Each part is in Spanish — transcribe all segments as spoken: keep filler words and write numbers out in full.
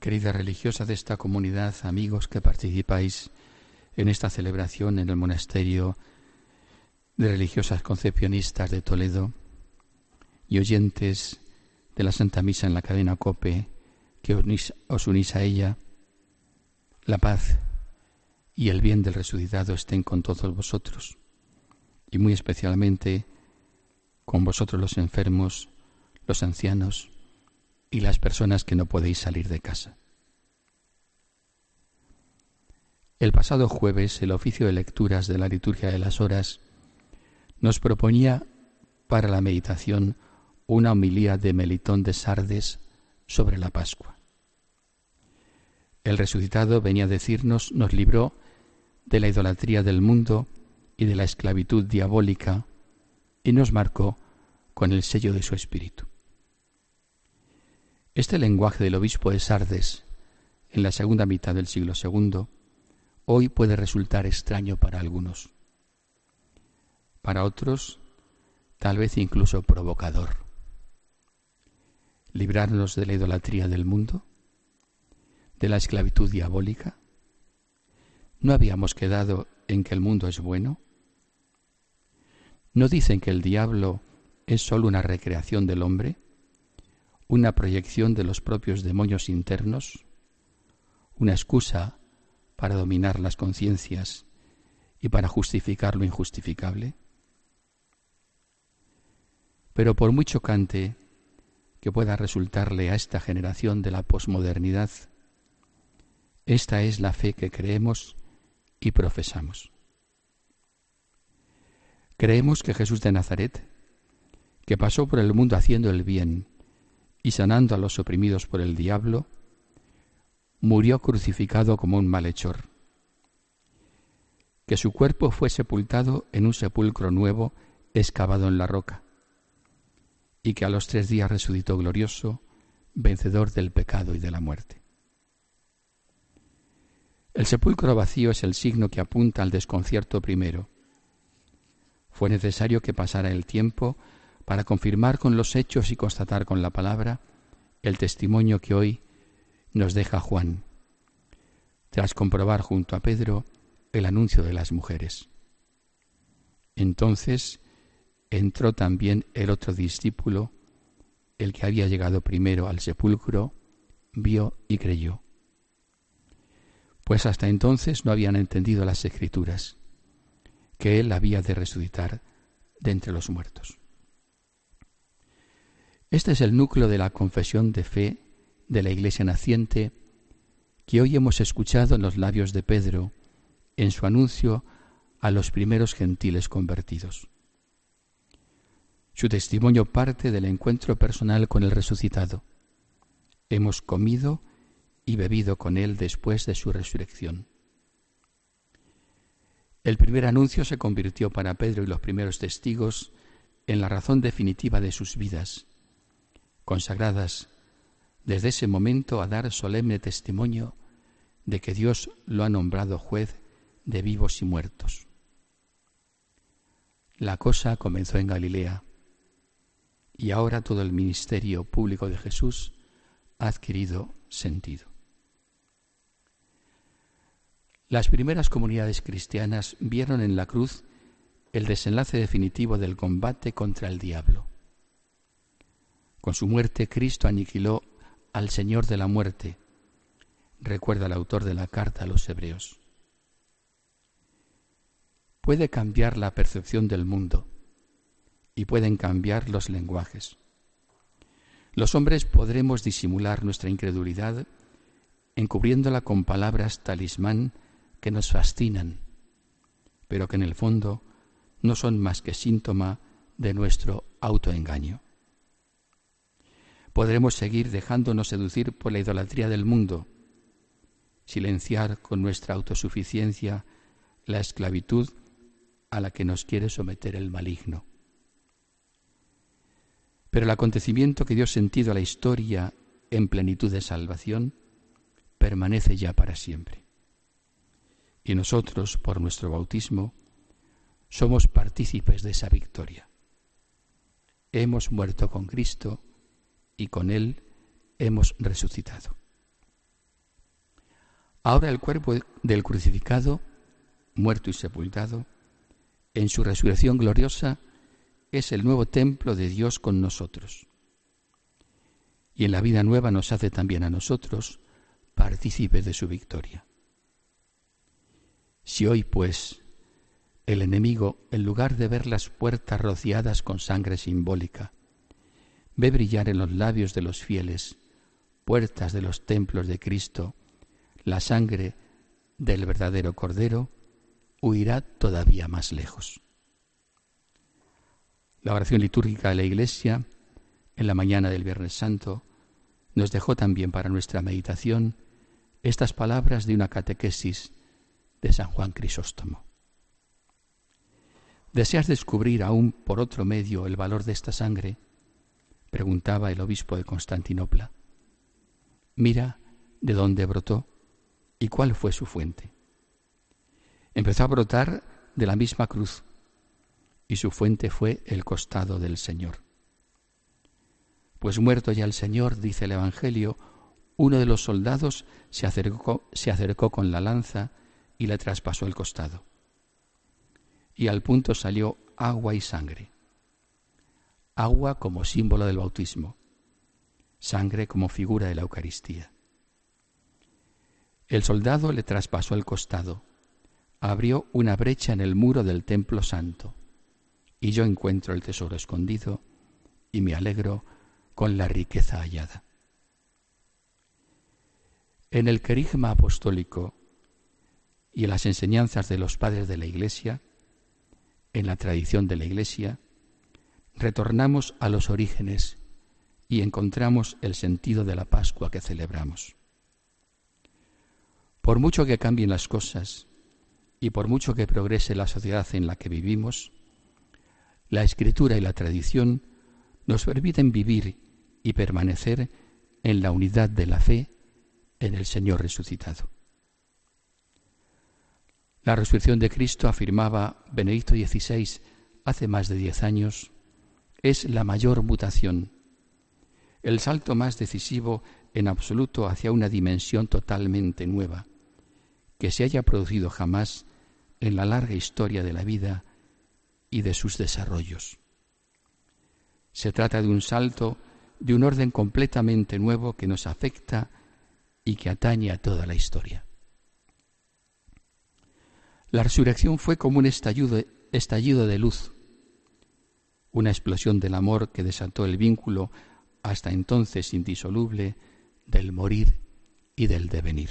Querida religiosa de esta comunidad, amigos que participáis en esta celebración en el monasterio de religiosas concepcionistas de Toledo y oyentes de la Santa Misa en la cadena COPE, que unís, os unís a ella, la paz y el bien del resucitado estén con todos vosotros, y muy especialmente con vosotros los enfermos, los ancianos y las personas que no podéis salir de casa. El pasado jueves, el oficio de lecturas de la liturgia de las horas nos proponía para la meditación una homilía de Melitón de Sardes sobre la Pascua. El resucitado, venía a decirnos, nos libró de la idolatría del mundo y de la esclavitud diabólica y nos marcó con el sello de su espíritu. Este lenguaje del obispo de Sardes, en la segunda mitad del siglo segundo, hoy puede resultar extraño para algunos. Para otros, tal vez incluso provocador. ¿Librarnos de la idolatría del mundo? ¿De la esclavitud diabólica? ¿No habíamos quedado en que el mundo es bueno? ¿No dicen que el diablo es sólo una recreación del hombre? ¿Una proyección de los propios demonios internos? ¿Una excusa para dominar las conciencias y para justificar lo injustificable? Pero por muy chocante que pueda resultarle a esta generación de la posmodernidad, esta es la fe que creemos y profesamos. Creemos que Jesús de Nazaret, que pasó por el mundo haciendo el bien y sanando a los oprimidos por el diablo, murió crucificado como un malhechor, que su cuerpo fue sepultado en un sepulcro nuevo excavado en la roca, y que a los tres días resucitó glorioso, vencedor del pecado y de la muerte. El sepulcro vacío es el signo que apunta al desconcierto primero. Fue necesario que pasara el tiempo para confirmar con los hechos y constatar con la palabra el testimonio que hoy nos deja Juan, tras comprobar junto a Pedro el anuncio de las mujeres. Entonces entró también el otro discípulo, el que había llegado primero al sepulcro, vio y creyó. Pues hasta entonces no habían entendido las Escrituras, que él había de resucitar de entre los muertos. Este es el núcleo de la confesión de fe de la Iglesia naciente que hoy hemos escuchado en los labios de Pedro en su anuncio a los primeros gentiles convertidos. Su testimonio parte del encuentro personal con el resucitado. Hemos comido y bebido con él después de su resurrección. El primer anuncio se convirtió para Pedro y los primeros testigos en la razón definitiva de sus vidas, consagradas desde ese momento a dar solemne testimonio de que Dios lo ha nombrado juez de vivos y muertos. La cosa comenzó en Galilea y ahora todo el ministerio público de Jesús ha adquirido sentido. Las primeras comunidades cristianas vieron en la cruz el desenlace definitivo del combate contra el diablo. Con su muerte, Cristo aniquiló al Señor de la muerte, recuerda el autor de la carta a los Hebreos. Puede cambiar la percepción del mundo y pueden cambiar los lenguajes. Los hombres podremos disimular nuestra incredulidad encubriéndola con palabras talismán que nos fascinan, pero que en el fondo no son más que síntoma de nuestro autoengaño. Podremos seguir dejándonos seducir por la idolatría del mundo, silenciar con nuestra autosuficiencia la esclavitud a la que nos quiere someter el maligno. Pero el acontecimiento que dio sentido a la historia en plenitud de salvación permanece ya para siempre. Y nosotros, por nuestro bautismo, somos partícipes de esa victoria. Hemos muerto con Cristo y con Él hemos resucitado. Ahora el cuerpo del crucificado, muerto y sepultado, en su resurrección gloriosa, es el nuevo templo de Dios con nosotros. Y en la vida nueva nos hace también a nosotros partícipes de su victoria. Si hoy, pues, el enemigo, en lugar de ver las puertas rociadas con sangre simbólica, ve brillar en los labios de los fieles, puertas de los templos de Cristo, la sangre del verdadero Cordero, huirá todavía más lejos. La oración litúrgica de la Iglesia, en la mañana del Viernes Santo, nos dejó también para nuestra meditación estas palabras de una catequesis de San Juan Crisóstomo. ¿Deseas descubrir aún por otro medio el valor de esta sangre?, preguntaba el obispo de Constantinopla. Mira de dónde brotó y cuál fue su fuente. Empezó a brotar de la misma cruz y su fuente fue el costado del Señor. Pues muerto ya el Señor, dice el Evangelio, uno de los soldados se acercó, se acercó con la lanza y le traspasó el costado. Y al punto salió agua y sangre. Agua como símbolo del bautismo, sangre como figura de la Eucaristía. El soldado le traspasó el costado, abrió una brecha en el muro del templo santo, y yo encuentro el tesoro escondido y me alegro con la riqueza hallada. En el querigma apostólico y en las enseñanzas de los padres de la Iglesia, en la tradición de la Iglesia, retornamos a los orígenes y encontramos el sentido de la Pascua que celebramos. Por mucho que cambien las cosas y por mucho que progrese la sociedad en la que vivimos, la Escritura y la tradición nos permiten vivir y permanecer en la unidad de la fe en el Señor resucitado. La resurrección de Cristo, afirmaba Benedicto dieciséis hace más de diez años, es la mayor mutación, el salto más decisivo en absoluto hacia una dimensión totalmente nueva, que se haya producido jamás en la larga historia de la vida y de sus desarrollos. Se trata de un salto de un orden completamente nuevo que nos afecta y que atañe a toda la historia. La resurrección fue como un estallido, estallido de luz, una explosión del amor que desató el vínculo hasta entonces indisoluble del morir y del devenir.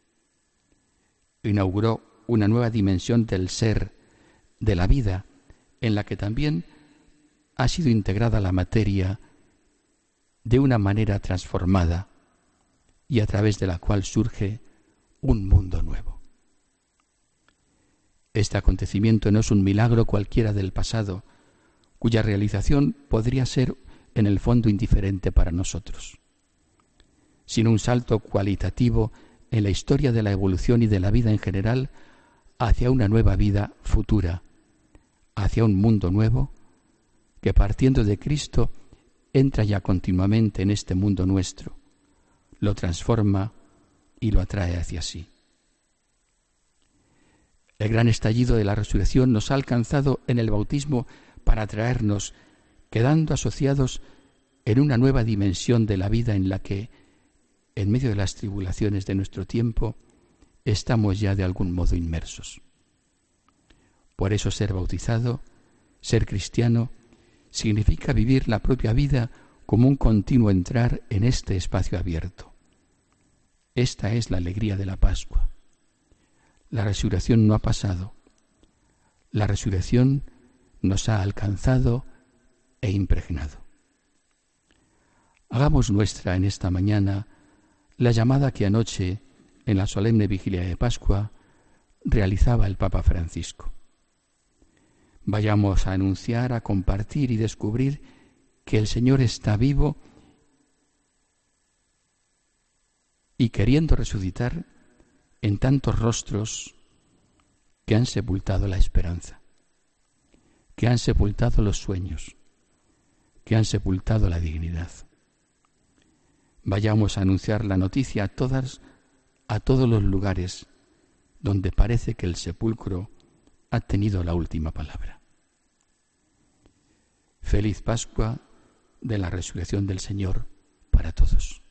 Inauguró una nueva dimensión del ser, de la vida, en la que también ha sido integrada la materia de una manera transformada y a través de la cual surge un mundo nuevo. Este acontecimiento no es un milagro cualquiera del pasado, cuya realización podría ser en el fondo indiferente para nosotros, sino un salto cualitativo en la historia de la evolución y de la vida en general hacia una nueva vida futura, hacia un mundo nuevo que, partiendo de Cristo, entra ya continuamente en este mundo nuestro, lo transforma y lo atrae hacia sí. El gran estallido de la resurrección nos ha alcanzado en el bautismo para traernos, quedando asociados en una nueva dimensión de la vida en la que, en medio de las tribulaciones de nuestro tiempo, estamos ya de algún modo inmersos. Por eso ser bautizado, ser cristiano, significa vivir la propia vida como un continuo entrar en este espacio abierto. Esta es la alegría de la Pascua. La resurrección no ha pasado. La resurrección nos ha alcanzado e impregnado. Hagamos nuestra en esta mañana la llamada que anoche, en la solemne vigilia de Pascua, realizaba el Papa Francisco. Vayamos a anunciar, a compartir y descubrir que el Señor está vivo y queriendo resucitar en tantos rostros que han sepultado la esperanza, que han sepultado los sueños, que han sepultado la dignidad. Vayamos a anunciar la noticia a todas, a todos los lugares donde parece que el sepulcro ha tenido la última palabra. Feliz Pascua de la Resurrección del Señor para todos.